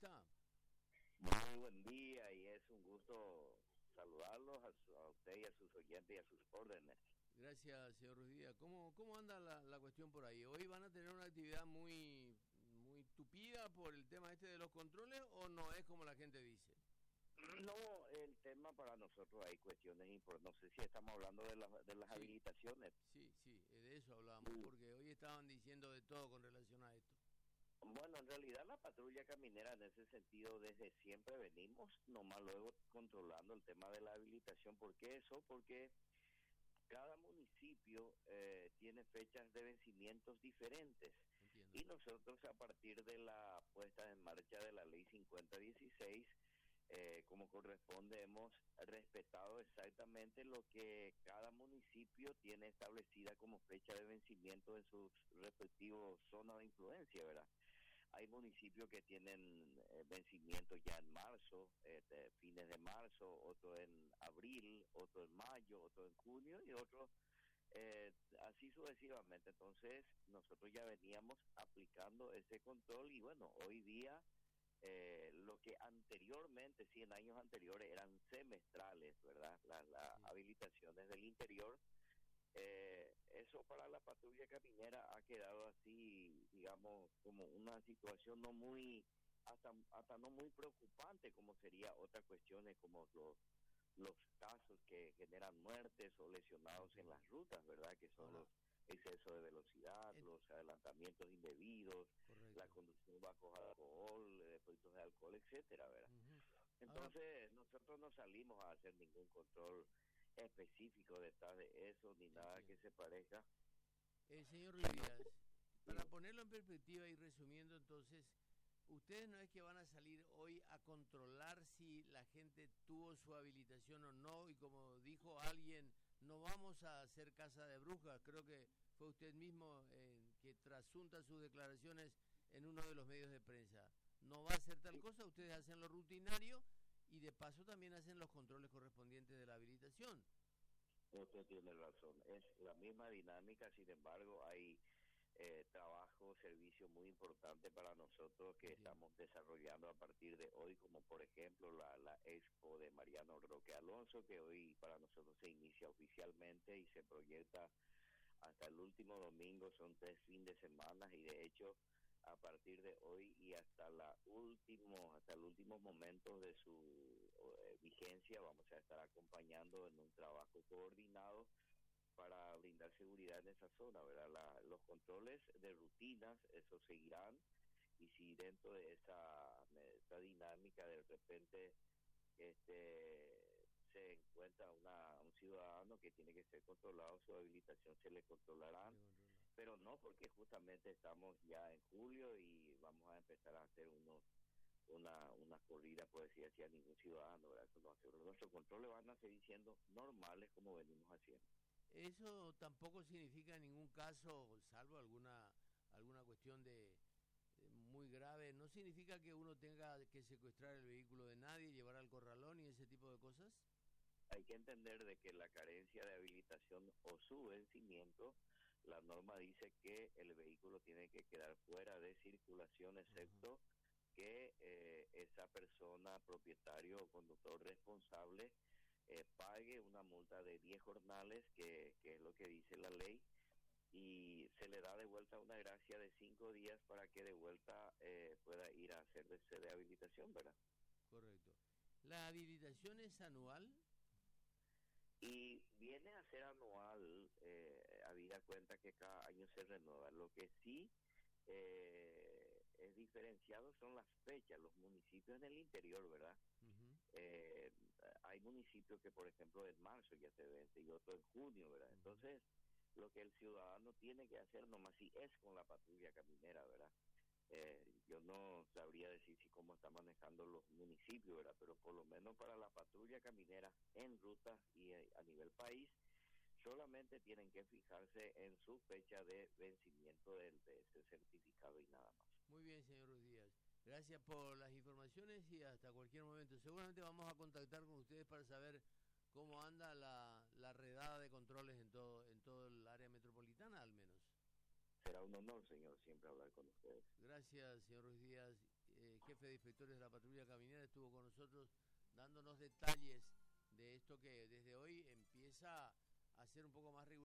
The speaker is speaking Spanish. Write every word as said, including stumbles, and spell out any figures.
está? Muy buen día y es un gusto saludarlos a, su, a usted y a sus oyentes y a sus órdenes. Gracias, señor Ruiz Díaz. ¿Cómo, cómo anda la, la cuestión por ahí? ¿Hoy van a tener una actividad muy, muy tupida por el tema este de los controles o no es como la gente dice? No, el tema para nosotros hay cuestiones importantes. No sé si estamos hablando de, la, de las Sí, habilitaciones. sí, sí, de eso hablábamos, Sí. porque hoy estaban diciendo de todo con relación a esto. Bueno, en realidad la patrulla caminera en ese sentido desde siempre venimos, nomás luego controlando el tema de la habilitación. ¿Por qué eso? Porque cada municipio eh, tiene fechas de vencimientos diferentes Entiendo. y nosotros a partir de la puesta en marcha de la ley cincuenta dieciséis, eh, como corresponde, hemos respetado exactamente lo que cada municipio tiene establecida como fecha de vencimiento en sus respectivos zonas de influencia, ¿verdad? Hay municipios que tienen eh, vencimientos ya en marzo, eh, de fines de marzo, otro en abril, otro en mayo, otro en junio y otro eh, así sucesivamente. Entonces nosotros ya veníamos aplicando ese control y bueno, hoy día eh, lo que anteriormente, sí, en años anteriores eran semestrales, ¿verdad? Las la Sí. habilitaciones del interior. Eh, eso para la patrulla caminera ha quedado así, digamos, como una situación no muy, hasta hasta no muy preocupante, como sería otras cuestiones como los los casos que generan muertes o lesionados en las rutas, ¿verdad? Que son Ahora, los excesos de velocidad, et- los adelantamientos indebidos, la correcto. conducción bajo alcohol, eh, depósitos de alcohol, etcétera, ¿verdad? Ujú. Ahora, Entonces, nosotros no salimos a hacer ningún control específico detrás de eso, ni nada que entiendo. se parezca. Eh, señor Ruiz Díaz, para Sí. ponerlo en perspectiva y resumiendo entonces, ustedes no es que van a salir hoy a controlar si la gente tuvo su habilitación o no, y como dijo alguien, no vamos a hacer casa de brujas, creo que fue usted mismo eh, que trasunta sus declaraciones en uno de los medios de prensa. No va a hacer tal Sí, cosa, ustedes hacen lo rutinario y de paso también hacen los controles correspondientes de la habilitación. usted tiene razón, es la misma dinámica, sin embargo, hay eh, trabajo, servicio muy importante para nosotros que Entiendo. estamos desarrollando a partir de hoy, como por ejemplo la, la expo de Mariano Roque Alonso, que hoy para nosotros se inicia oficialmente y se proyecta hasta el último domingo. Son tres fines de semana y de hecho a partir de hoy y hasta la último hasta el último momento de su eh, vigencia vamos a estar acompañando en un trabajo coordinado para brindar seguridad en esa zona, ¿verdad? La, los controles de rutinas, eso seguirán, y si dentro de esa, esa dinámica de repente este se encuentra una, un ciudadano que tiene que ser controlado, su habilitación se le Se le controlarán, controla. pero no porque justamente estamos ya en julio y vamos a empezar a hacer unos una una corrida, por decir así, a ningún ciudadano, ¿verdad? Eso no hace, nuestros controles van a seguir siendo normales como venimos haciendo. Eso tampoco significa en ningún caso, salvo alguna alguna cuestión de eh, muy grave, no significa que uno tenga que secuestrar el vehículo de nadie, llevar al corralón y ese tipo de cosas. Hay que entender de que la carencia de habilitación o su vencimiento, la norma dice que el vehículo tiene que quedar fuera de circulación, Ajá. excepto que eh, esa persona, propietario o conductor responsable, eh, pague una multa de diez jornales, que, que es lo que dice la ley, y se le da de vuelta una gracia de cinco días para que de vuelta eh, pueda ir a hacerse de habilitación, ¿verdad? Correcto. ¿La habilitación es anual? Y viene a ser anual, eh, habida cuenta que cada año se renueva. Lo que sí eh, es diferenciado son las fechas, los municipios en el interior, ¿verdad? Ujú, Eh, hay municipios que, por ejemplo, en marzo ya se vence y otro en junio, ¿verdad? ujú. Entonces, lo que el ciudadano tiene que hacer nomás si es con la patrulla caminera, ¿verdad? Eh, yo no sabría decir si cómo está manejando los municipios, ¿verdad? Pero por lo menos para la patrulla caminera en rutas y eh, a nivel país, solamente tienen que fijarse en su fecha de vencimiento del, de ese certificado y nada más. Muy bien, señor Ruiz Díaz. Gracias por las informaciones y hasta cualquier momento. Seguramente vamos a contactar con ustedes para saber cómo anda la, la redada de controles en todo, en todo el área metropolitana, al menos. Será un honor, señor, siempre hablar con ustedes. Gracias, señor Ruiz Díaz, eh, jefe de inspectores de la patrulla caminera, estuvo con nosotros dándonos detalles de esto que desde hoy empieza a ser un poco más riguroso.